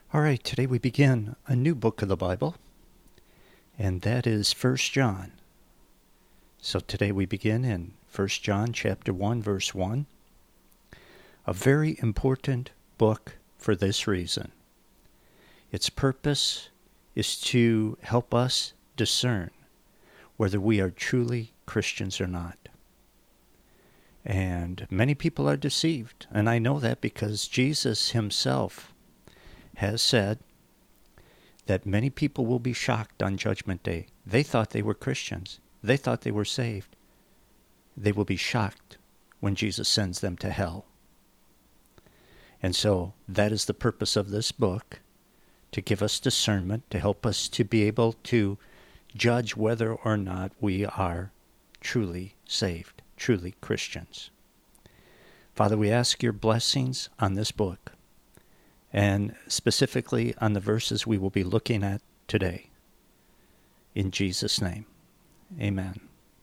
All right, today we begin a new book of the Bible, and that is 1 John. So today we begin in 1 John chapter 1, verse 1, a very important book for this reason. Its purpose is to help us discern whether we are truly Christians or not. And many people are deceived, and I know that because Jesus himself has said that many people will be shocked on Judgment Day. They thought they were Christians. They thought they were saved. They will be shocked when Jesus sends them to hell. And so that is the purpose of this book, to give us discernment, to help us to be able to judge whether or not we are truly saved, truly Christians. Father, we ask your blessings on this book, and specifically on the verses we will be looking at today. In Jesus' name, amen.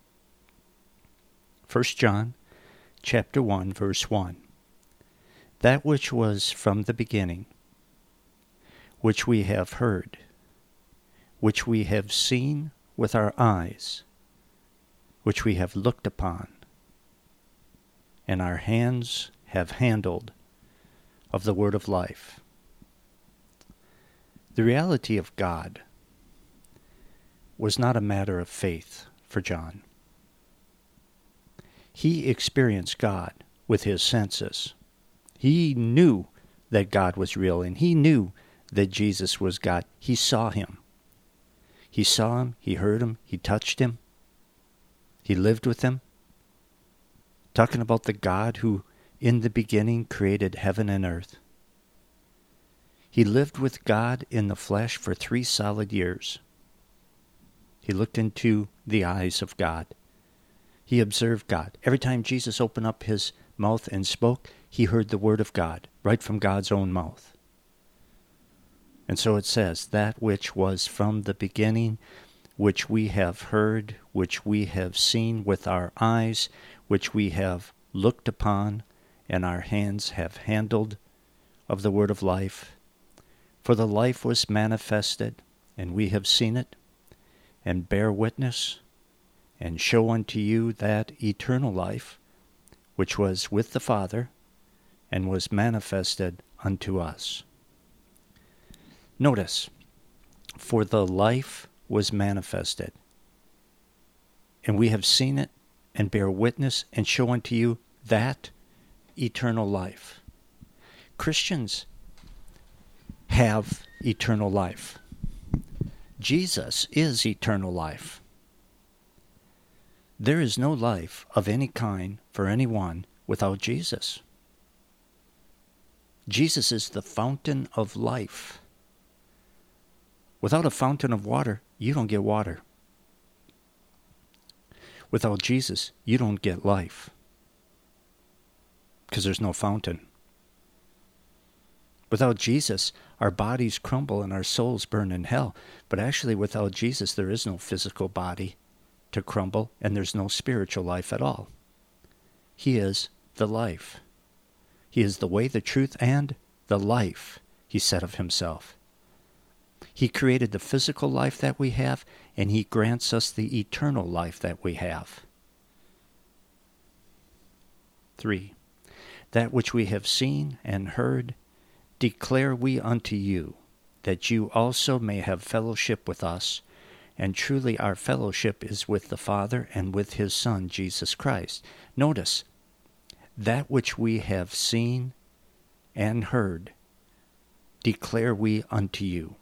1 John chapter 1, verse 1. That which was from the beginning, which we have heard, which we have seen with our eyes, which we have looked upon, and our hands have handled of the word of life. The reality of God was not a matter of faith for John. He experienced God with his senses. He knew that God was real, and he knew that Jesus was God. He saw him. He saw him, he heard him, he touched him. He lived with him. Talking about the God who in the beginning created heaven and earth. He lived with God in the flesh for 3 solid years. He looked into the eyes of God. He observed God. Every time Jesus opened up his mouth and spoke, he heard the word of God, right from God's own mouth. And so it says, that which was from the beginning, which we have heard, which we have seen with our eyes, which we have looked upon, and our hands have handled of the word of life. For the life was manifested, and we have seen it, and bear witness, and show unto you that eternal life, which was with the Father, and was manifested unto us. Notice, for the life was manifested, and we have seen it, and bear witness, and show unto you that eternal life. Christians have eternal life. Jesus is eternal life. There is no life of any kind for anyone without Jesus. Jesus is the fountain of life. Without a fountain of water, you don't get water. Without Jesus, you don't get life, because there's no fountain. Without Jesus, our bodies crumble and our souls burn in hell. But actually, without Jesus, there is no physical body to crumble, and there's no spiritual life at all. He is the life. He is the way, the truth, and the life, he said of himself. He created the physical life that we have, and he grants us the eternal life that we have. 3. That which we have seen and heard, declare we unto you, that you also may have fellowship with us, and truly our fellowship is with the Father and with his Son, Jesus Christ. Notice, that which we have seen and heard, declare we unto you.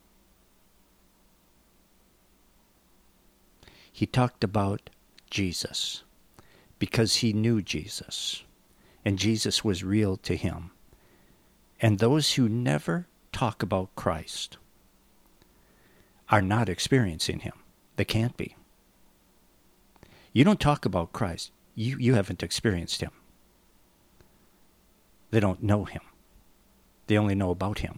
He talked about Jesus because he knew Jesus, and Jesus was real to him. And those who never talk about Christ are not experiencing him. They can't be. You don't talk about Christ. You haven't experienced him. They don't know him. They only know about him.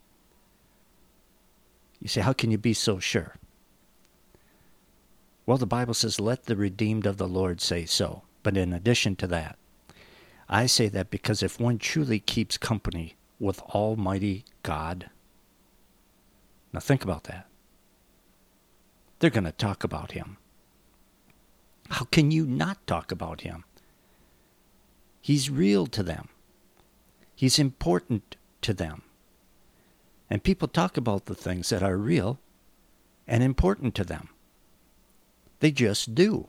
You say, how can you be so sure? Well, the Bible says, let the redeemed of the Lord say so. But in addition to that, I say that because if one truly keeps company with Almighty God, Now think about that. They're going to talk about him. How can you not talk about him? He's real to them. He's important to them. And people talk about the things that are real and important to them. They just do.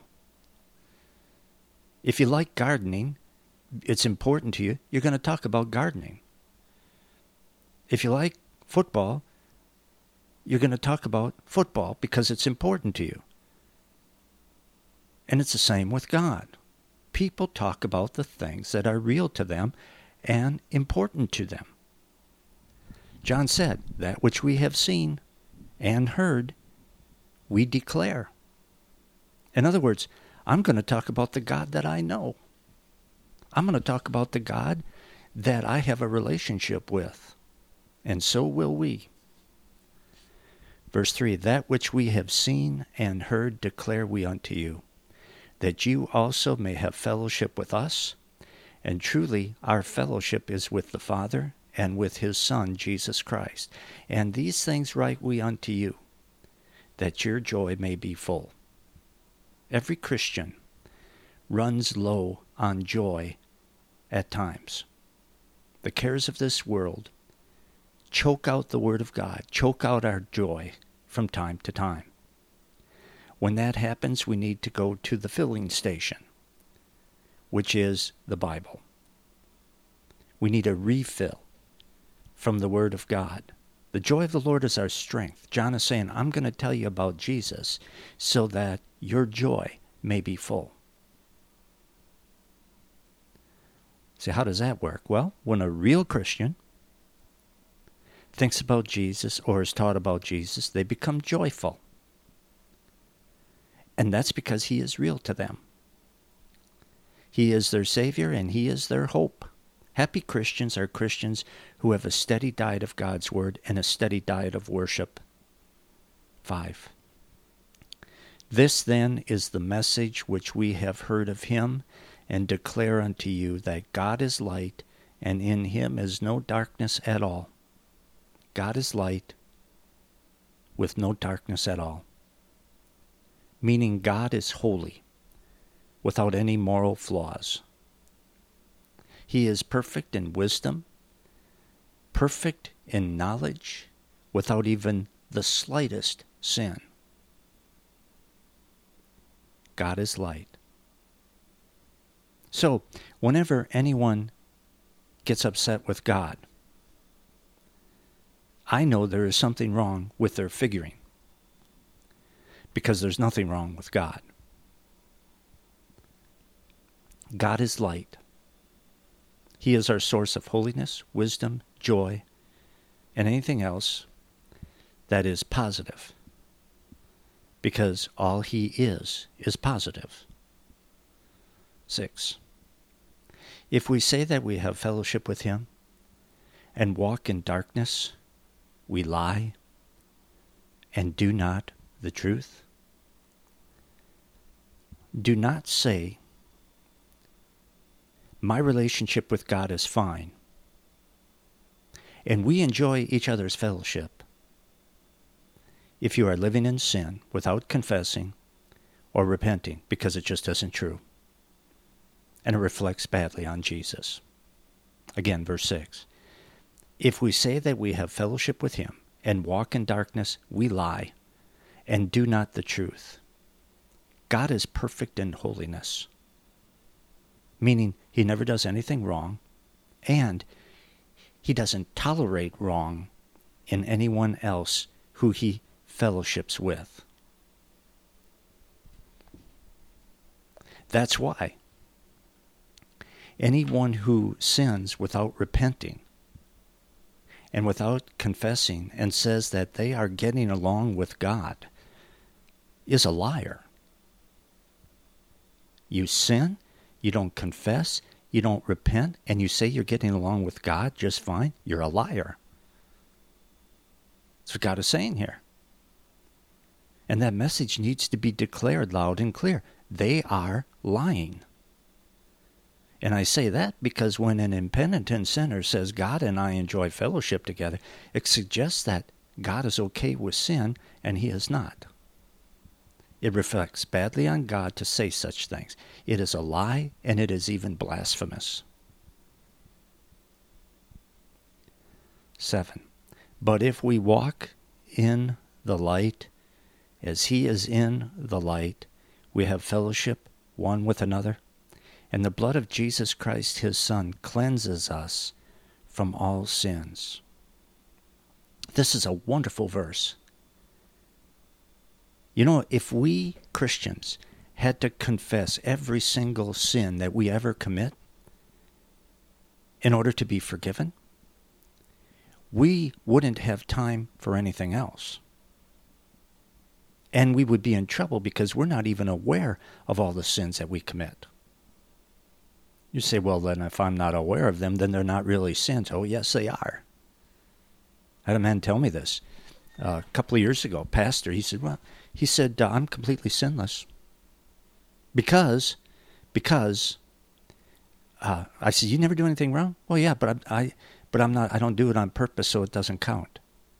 If you like gardening, it's important to you, you're going to talk about gardening. If you like football, you're going to talk about football because it's important to you. And it's the same with God. People talk about the things that are real to them and important to them. John said, that which we have seen and heard, we declare. In other words, I'm going to talk about the God that I know. I'm going to talk about the God that I have a relationship with. And so will we. Verse 3, that which we have seen and heard declare we unto you, that you also may have fellowship with us. And truly our fellowship is with the Father and with his Son, Jesus Christ. And these things write we unto you, that your joy may be full. Every Christian runs low on joy at times. The cares of this world choke out the Word of God, choke out our joy from time to time. When that happens, we need to go to the filling station, which is the Bible. We need a refill from the Word of God. The joy of the Lord is our strength. John is saying, I'm going to tell you about Jesus so that your joy may be full. See, how does that work? Well, when a real Christian thinks about Jesus or is taught about Jesus, they become joyful. And that's because he is real to them. He is their Savior and he is their hope. Happy Christians are Christians who have a steady diet of God's Word and a steady diet of worship. 5. This then is the message which we have heard of him and declare unto you, that God is light and in him is no darkness at all. God is light with no darkness at all. Meaning God is holy, without any moral flaws. He is perfect in wisdom, perfect in knowledge, without even the slightest sin. God is light. So, whenever anyone gets upset with God, I know there is something wrong with their figuring, because there's nothing wrong with God. God is light. He is our source of holiness, wisdom, joy, and anything else that is positive, because all he is positive. 6. If we say that we have fellowship with him and walk in darkness, we lie and do not the truth. Do not say, my relationship with God is fine, and we enjoy each other's fellowship, if you are living in sin without confessing or repenting, because it just isn't true, and it reflects badly on Jesus. Again, verse 6. If we say that we have fellowship with him and walk in darkness, we lie and do not the truth. God is perfect in holiness, meaning he never does anything wrong, and he doesn't tolerate wrong in anyone else who he fellowships with. That's why anyone who sins without repenting and without confessing and says that they are getting along with God is a liar. You sin, you don't confess, you don't repent, and you say you're getting along with God just fine, you're a liar. That's what God is saying here. And that message needs to be declared loud and clear. They are lying. And I say that because when an impenitent sinner says, God and I enjoy fellowship together, it suggests that God is okay with sin, and he is not. It reflects badly on God to say such things. It is a lie, and it is even blasphemous. 7. But if we walk in the light, as he is in the light, we have fellowship one with another, and the blood of Jesus Christ, his Son, cleanses us from all sins. This is a wonderful verse. You know, if we Christians had to confess every single sin that we ever commit in order to be forgiven, we wouldn't have time for anything else. And we would be in trouble because we're not even aware of all the sins that we commit. You say, well, then if I'm not aware of them, then they're not really sins. Oh, yes, they are. I had a man tell me this a couple of years ago. Pastor, he said, I'm completely sinless. Because I said, you never do anything wrong? Well, yeah, but I don't do it on purpose, so it doesn't count.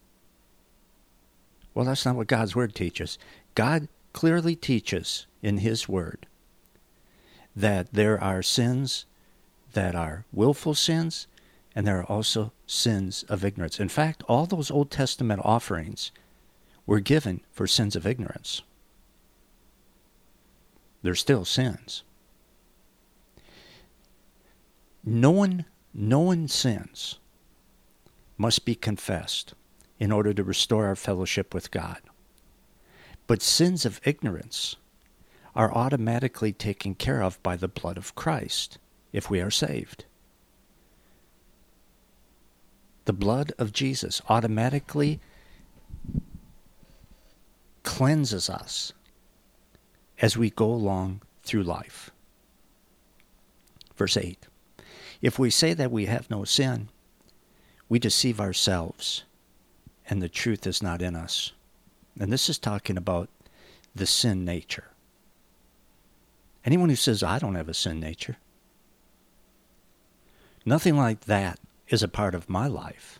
Well, that's not what God's Word teaches. God clearly teaches in his Word that there are sins that are willful sins, and there are also sins of ignorance. In fact, all those Old Testament offerings were given for sins of ignorance. They're still sins. Known sins must be confessed in order to restore our fellowship with God. But sins of ignorance are automatically taken care of by the blood of Christ if we are saved. The blood of Jesus automatically cleanses us as we go along through life. Verse 8. If we say that we have no sin, we deceive ourselves, and the truth is not in us. And this is talking about the sin nature. Anyone who says, I don't have a sin nature, nothing like that is a part of my life.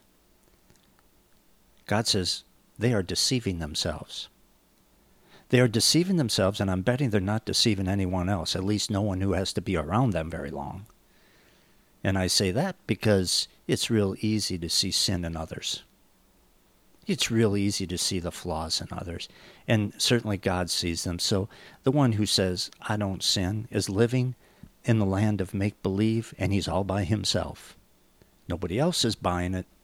God says they are deceiving themselves. They are deceiving themselves, and I'm betting they're not deceiving anyone else, at least no one who has to be around them very long. And I say that because it's real easy to see sin in others. It's real easy to see the flaws in others. And certainly God sees them. So the one who says, I don't sin, is living in the land of make-believe, and he's all by himself. Nobody else is buying it.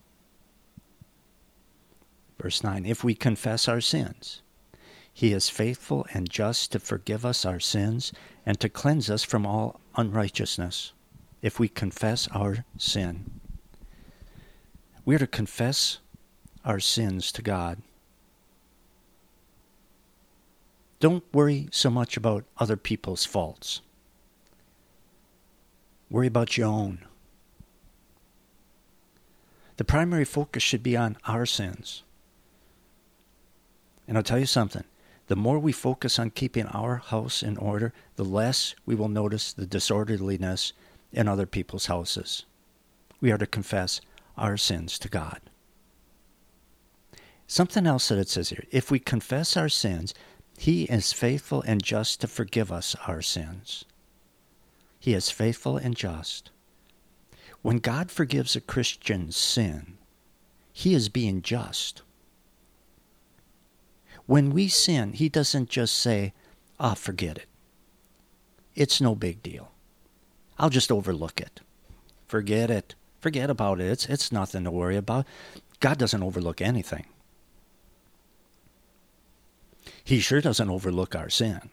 Verse 9, if we confess our sins, he is faithful and just to forgive us our sins and to cleanse us from all unrighteousness. If we confess our sin, we are to confess our sins to God. Don't worry so much about other people's faults. Worry about your own. The primary focus should be on our sins. And I'll tell you something. The more we focus on keeping our house in order, the less we will notice the disorderliness in other people's houses. We are to confess our sins to God. Something else that it says here. If we confess our sins, he is faithful and just to forgive us our sins. He is faithful and just. When God forgives a Christian's sin, he is being just. When we sin, he doesn't just say, forget it. It's no big deal. I'll just overlook it. Forget it. Forget about it. It's nothing to worry about. God doesn't overlook anything. He sure doesn't overlook our sin.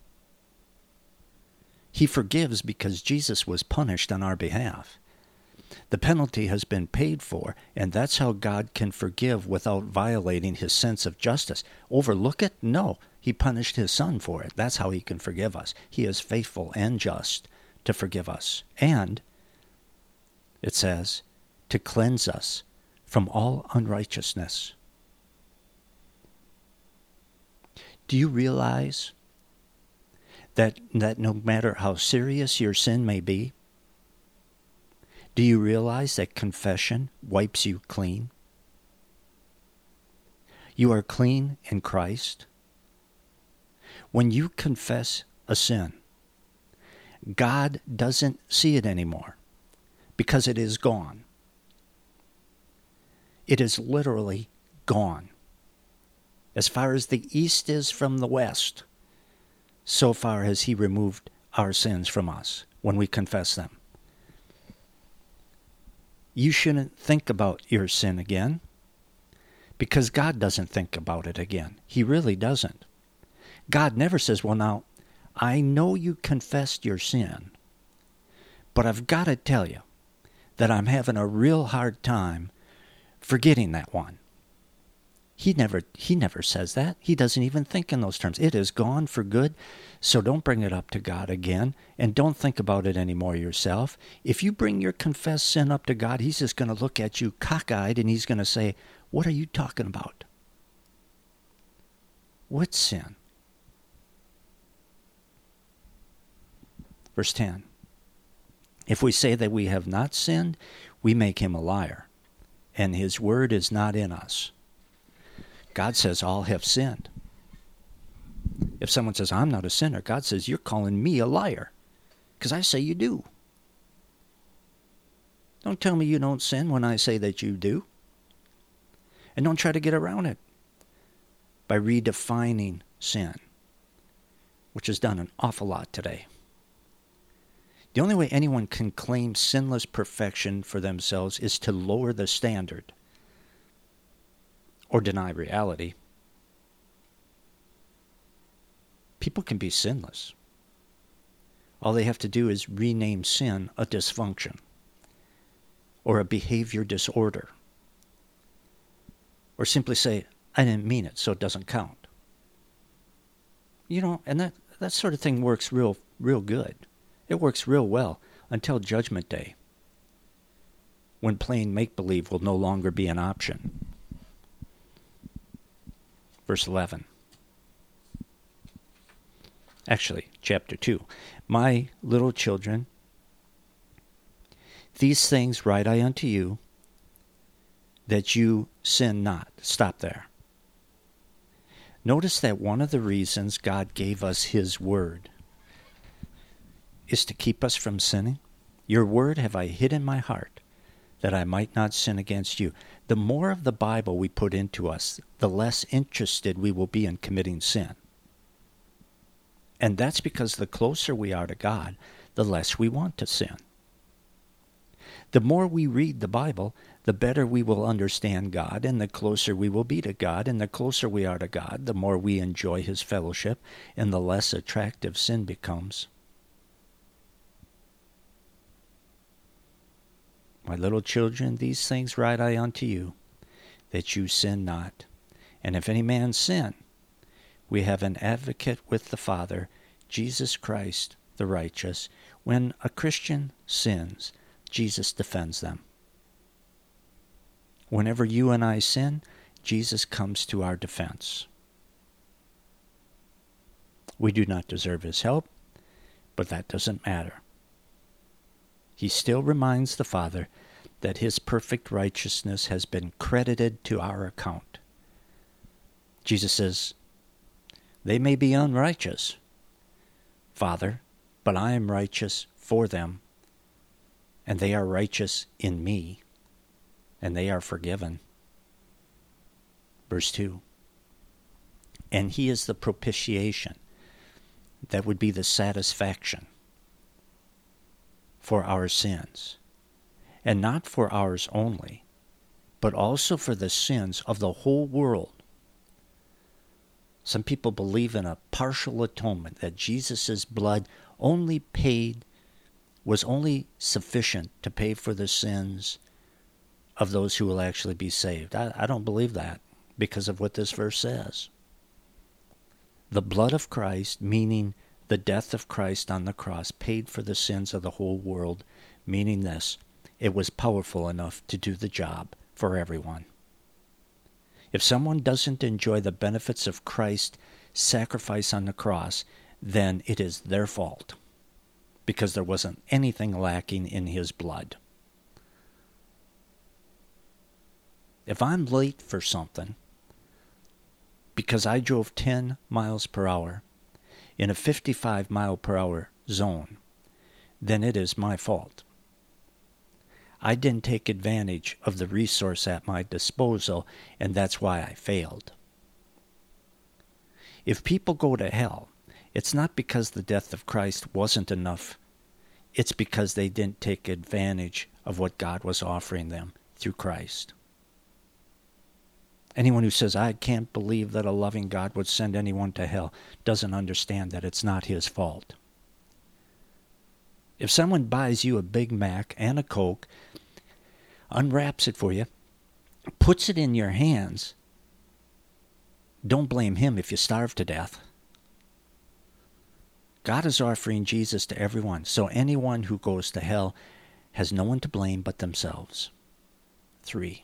He forgives because Jesus was punished on our behalf. The penalty has been paid for, and that's how God can forgive without violating his sense of justice. Overlook it? No. He punished his Son for it. That's how he can forgive us. He is faithful and just to forgive us. And, it says, to cleanse us from all unrighteousness. Do you realize that no matter how serious your sin may be, do you realize that confession wipes you clean? You are clean in Christ. When you confess a sin, God doesn't see it anymore because it is gone. It is literally gone. As far as the east is from the west, so far has he removed our sins from us when we confess them. You shouldn't think about your sin again because God doesn't think about it again. He really doesn't. God never says, well, now, I know you confessed your sin, but I've got to tell you that I'm having a real hard time forgetting that one. He never says that. He doesn't even think in those terms. It is gone for good, so don't bring it up to God again, and don't think about it anymore yourself. If you bring your confessed sin up to God, he's just going to look at you cockeyed, and he's going to say, what are you talking about? What sin? Verse 10. If we say that we have not sinned, we make him a liar, and his word is not in us. God says all have sinned. If someone says, I'm not a sinner, God says, you're calling me a liar, because I say you do. Don't tell me you don't sin when I say that you do. And don't try to get around it by redefining sin, which is done an awful lot today. The only way anyone can claim sinless perfection for themselves is to lower the standard or deny reality. People can be sinless. All they have to do is rename sin a dysfunction or a behavior disorder, or simply say, I didn't mean it, so it doesn't count. You know, and that sort of thing works real good. It works real well until Judgment Day, when playing make-believe will no longer be an option. Verse 11. Actually, chapter 2. My little children, these things write I unto you, that you sin not. Stop there. Notice that one of the reasons God gave us his word is to keep us from sinning. Your word have I hid in my heart, that I might not sin against you. The more of the Bible we put into us, the less interested we will be in committing sin. And that's because the closer we are to God, the less we want to sin. The more we read the Bible, the better we will understand God, and the closer we will be to God. And the closer we are to God, the more we enjoy his fellowship, and the less attractive sin becomes. My little children, these things write I unto you, that you sin not. And if any man sin, we have an advocate with the Father, Jesus Christ the righteous. When a Christian sins, Jesus defends them. Whenever you and I sin, Jesus comes to our defense. We do not deserve his help, but that doesn't matter. He still reminds the Father that his perfect righteousness has been credited to our account. Jesus says, they may be unrighteous, Father, but I am righteous for them, and they are righteous in me, and they are forgiven. Verse 2. And he is the propitiation. That would be the satisfaction for our sins, and not for ours only, but also for the sins of the whole world. Some people believe in a partial atonement, that Jesus' blood was only sufficient to pay for the sins of those who will actually be saved. I don't believe that because of what this verse says. The blood of Christ, meaning the death of Christ on the cross, paid for the sins of the whole world, meaning this: it was powerful enough to do the job for everyone. If someone doesn't enjoy the benefits of Christ's sacrifice on the cross, then it is their fault, because there wasn't anything lacking in his blood. If I'm late for something, because I drove 10 miles per hour in a 55 mile per hour zone, then it is my fault. I didn't take advantage of the resource at my disposal, and that's why I failed. If people go to hell, it's not because the death of Christ wasn't enough. It's because they didn't take advantage of what God was offering them through Christ. Anyone who says, I can't believe that a loving God would send anyone to hell, doesn't understand that it's not his fault. If someone buys you a Big Mac and a Coke, unwraps it for you, puts it in your hands, don't blame him if you starve to death. God is offering Jesus to everyone, so anyone who goes to hell has no one to blame but themselves. 3.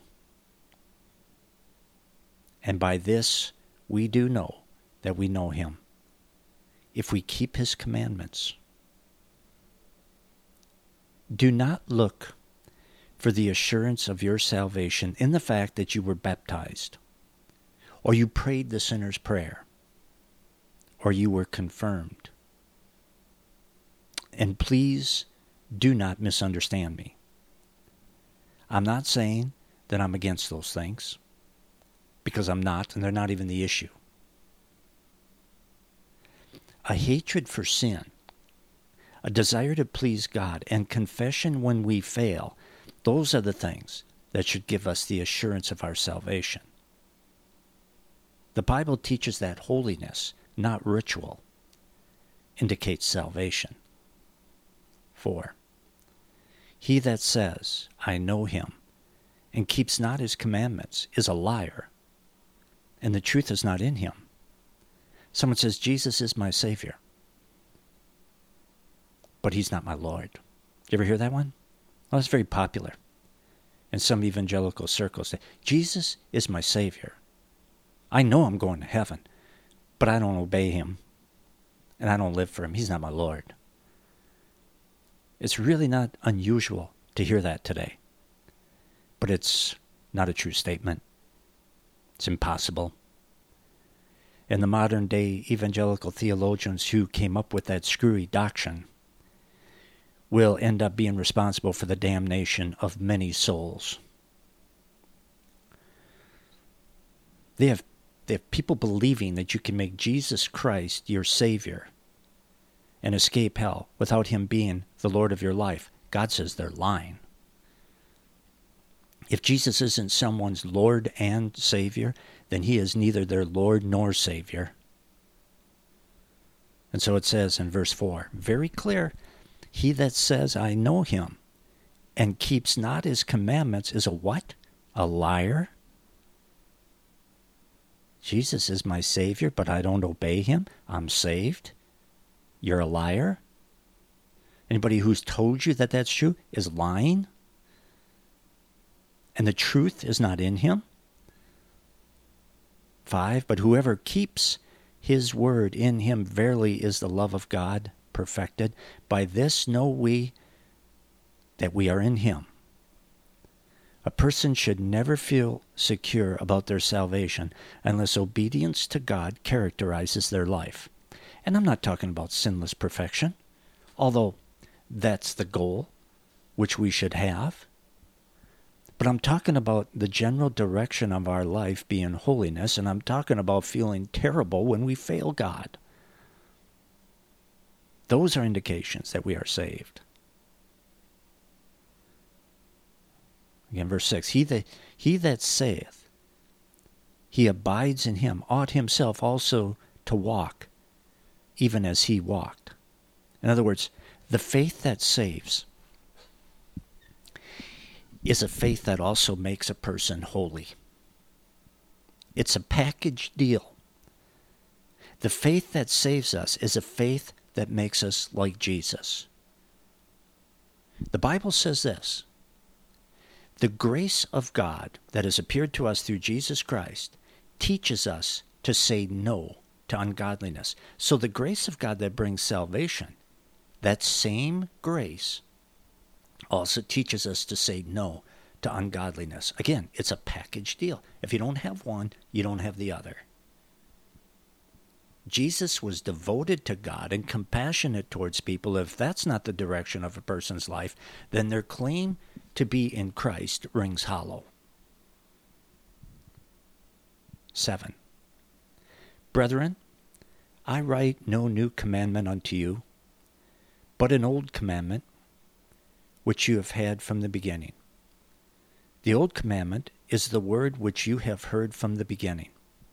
And by this we do know that we know him, if we keep his commandments. Do not look for the assurance of your salvation in the fact that you were baptized, or you prayed the sinner's prayer, or you were confirmed. And please do not misunderstand me. I'm not saying that I'm against those things, because I'm not, and they're not even the issue. A hatred for sin, a desire to please God, and confession when we fail, those are the things that should give us the assurance of our salvation. The Bible teaches that holiness, not ritual, indicates salvation. 4. He that says, I know him, and keeps not his commandments, is a liar, and the truth is not in him. Someone says, Jesus is my Savior, but he's not my Lord. You ever hear that one? Well, it's very popular in some evangelical circles. Jesus is my Savior. I know I'm going to heaven, but I don't obey him, and I don't live for him. He's not my Lord. It's really not unusual to hear that today, but it's not a true statement. It's impossible. And the modern day evangelical theologians who came up with that screwy doctrine will end up being responsible for the damnation of many souls. They have people believing that you can make Jesus Christ your Savior and escape hell without him being the Lord of your life. God says they're lying. If Jesus isn't someone's Lord and Savior, then he is neither their Lord nor Savior. And so it says in verse 4, very clear, he that says, I know him, and keeps not his commandments is a what? A liar? Jesus is my Savior, but I don't obey him. I'm saved. You're a liar. Anybody who's told you that that's true is lying. And the truth is not in him. 5, but whoever keeps his word in him, verily is the love of God perfected. By this know we that we are in him. A person should never feel secure about their salvation unless obedience to God characterizes their life. And I'm not talking about sinless perfection, although that's the goal which we should have. But I'm talking about the general direction of our life being holiness, and I'm talking about feeling terrible when we fail God. Those are indications that we are saved. Again, verse 6, he that saith, he abides in him, ought himself also to walk, even as he walked. In other words, the faith that saves is a faith that also makes a person holy. It's a package deal. The faith that saves us is a faith that makes us like Jesus. The Bible says this, the grace of God that has appeared to us through Jesus Christ teaches us to say no to ungodliness. So the grace of God that brings salvation, that same grace also teaches us to say no to ungodliness. Again, it's a package deal. If you don't have one, you don't have the other. Jesus was devoted to God and compassionate towards people. If that's not the direction of a person's life, then their claim to be in Christ rings hollow. 7. Brethren, I write no new commandment unto you, but an old commandment, which you have had from the beginning. The old commandment is the word which you have heard from the beginning.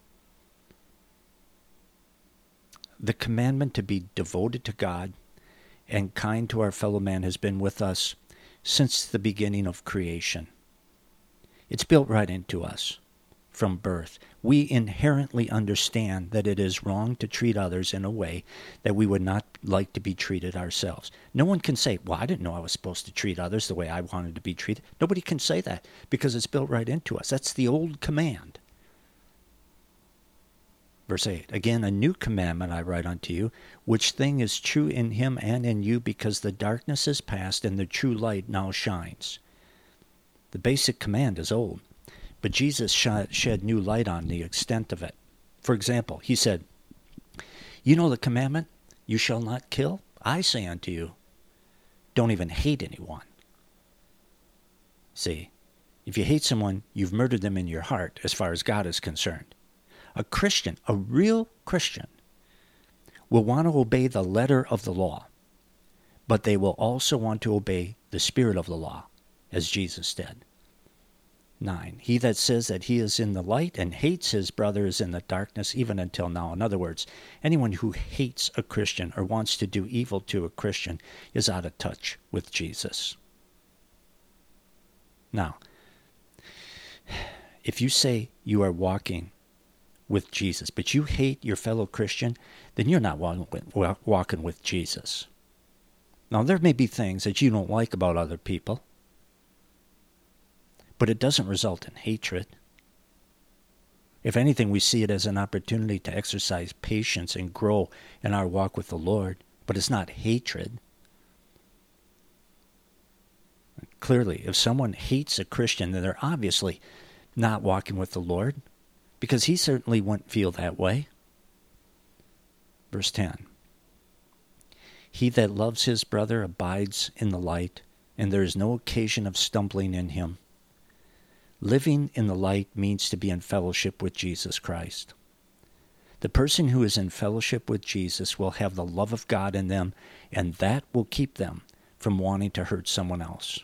The commandment to be devoted to God and kind to our fellow man has been with us since the beginning of creation. It's built right into us from birth. We inherently understand that it is wrong to treat others in a way that we would not like to be treated ourselves. No one can say, well, I didn't know I was supposed to treat others the way I wanted to be treated. Nobody can say that because it's built right into us. That's the old command. Verse 8, again, a new commandment I write unto you, which thing is true in him and in you, because the darkness is past and the true light now shines. The basic command is old, but Jesus shed new light on the extent of it. For example, he said, you know the commandment, you shall not kill? I say unto you, don't even hate anyone. See, if you hate someone, you've murdered them in your heart as far as God is concerned. A Christian, a real Christian, will want to obey the letter of the law, but they will also want to obey the spirit of the law, as Jesus did. 9. He that says that he is in the light and hates his brother is in the darkness even until now. In other words, anyone who hates a Christian or wants to do evil to a Christian is out of touch with Jesus. Now, if you say you are walking with Jesus, but you hate your fellow Christian, then you're not walking with Jesus. Now, there may be things that you don't like about other people, but it doesn't result in hatred. If anything, we see it as an opportunity to exercise patience and grow in our walk with the Lord, but it's not hatred. Clearly, if someone hates a Christian, then they're obviously not walking with the Lord, because he certainly wouldn't feel that way. Verse 10. He that loves his brother abides in the light, and there is no occasion of stumbling in him. Living in the light means to be in fellowship with Jesus Christ. The person who is in fellowship with Jesus will have the love of God in them, and that will keep them from wanting to hurt someone else.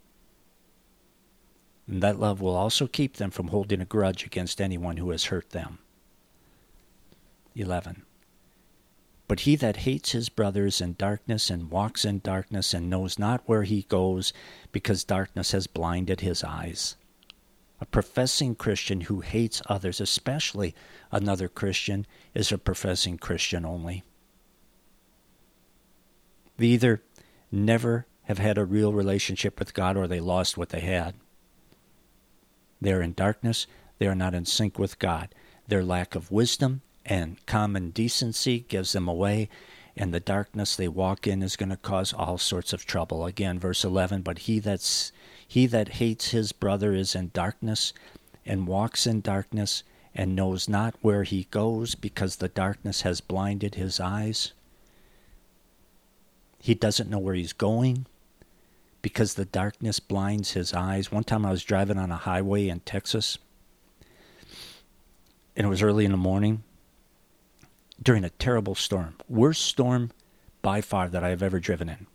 And that love will also keep them from holding a grudge against anyone who has hurt them. 11. But he that hates his brother is in darkness and walks in darkness and knows not where he goes, because darkness has blinded his eyes. A professing Christian who hates others, especially another Christian, is a professing Christian only. They either never have had a real relationship with God or they lost what they had. They are in darkness. They are not in sync with God. Their lack of wisdom and common decency gives them away, and the darkness they walk in is going to cause all sorts of trouble. Again, verse 11, but he that hates his brother is in darkness and walks in darkness and knows not where he goes, because the darkness has blinded his eyes. He doesn't know where he's going because the darkness blinds his eyes. One time I was driving on a highway in Texas, and it was early in the morning during a terrible storm. Worst storm by far that I have ever driven in.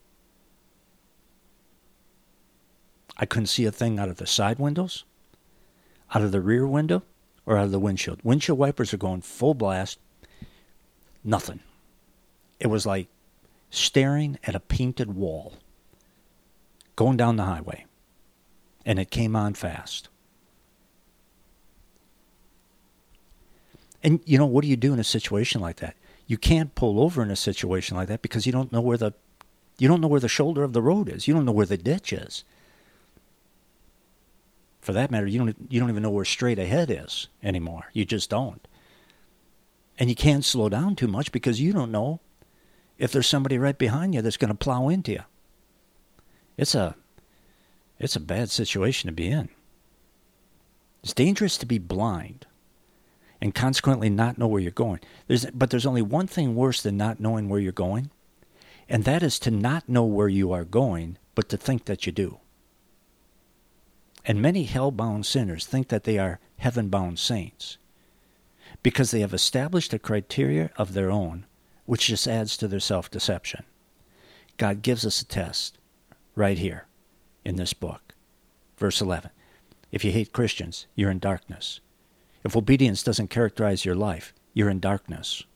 I couldn't see a thing out of the side windows, out of the rear window, or out of the windshield. Windshield wipers are going full blast. Nothing. It was like staring at a painted wall going down the highway. And it came on fast. And, you know, what do you do in a situation like that? You can't pull over in a situation like that because you don't know where the shoulder of the road is. You don't know where the ditch is. For that matter, you don't even know where straight ahead is anymore. You just don't. And you can't slow down too much because you don't know if there's somebody right behind you that's going to plow into you. It's a bad situation to be in. It's dangerous to be blind. and consequently not know where you're going. But there's only one thing worse than not knowing where you're going, and that is to not know where you are going, but to think that you do. And many hell-bound sinners think that they are heaven-bound saints because they have established a criteria of their own, which just adds to their self-deception. God gives us a test right here in this book. Verse 11. If you hate Christians, you're in darkness. If obedience doesn't characterize your life, you're in darkness.